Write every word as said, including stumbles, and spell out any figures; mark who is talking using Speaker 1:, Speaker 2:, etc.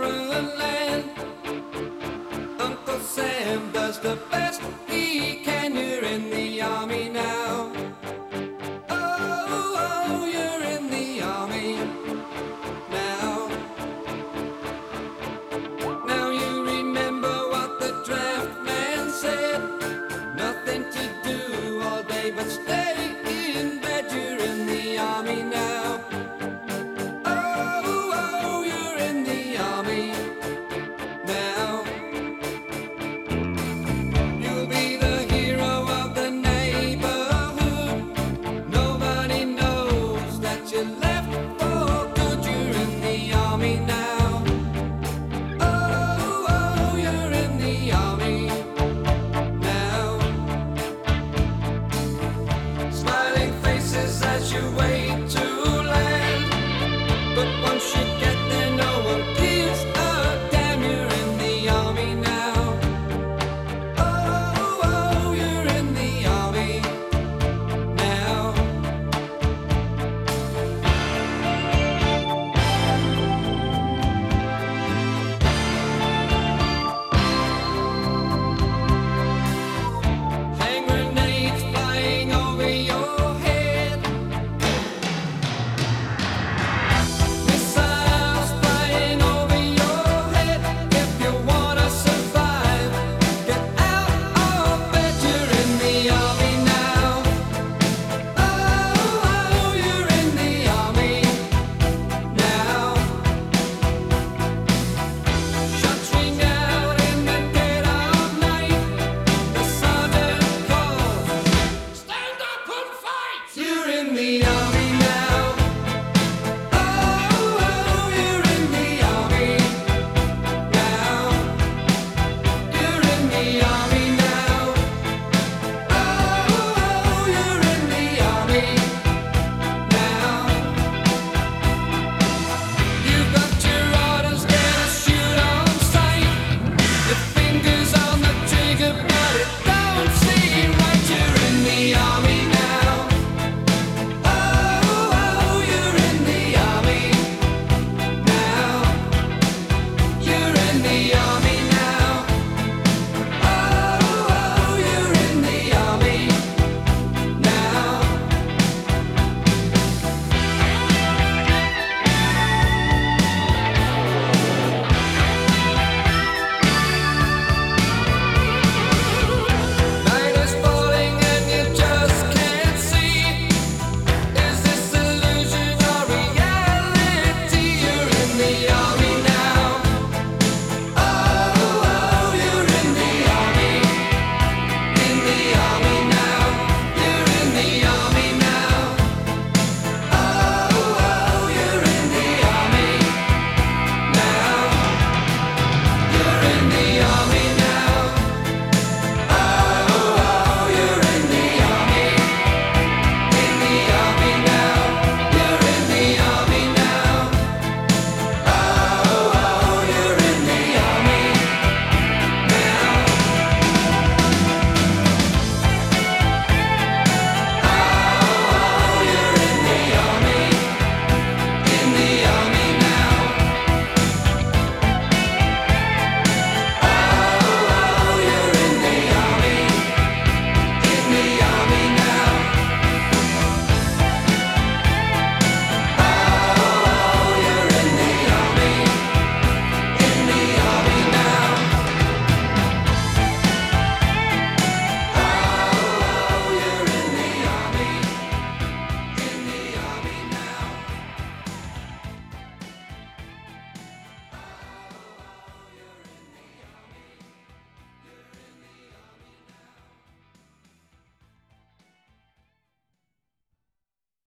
Speaker 1: foreign land. Uncle Sam does the best he can. You're in the army now. Oh, oh, you're in the army now. Now you remember what the draft man said. Nothing to do all day but stay in bed. You're in the army now. Oh, oh, you're in the army now. You'll be the hero of the neighborhood. Nobody knows that you left for good. You're in the army now. Oh, oh, you're in the army now. Smiling faces as you wait to land. But once you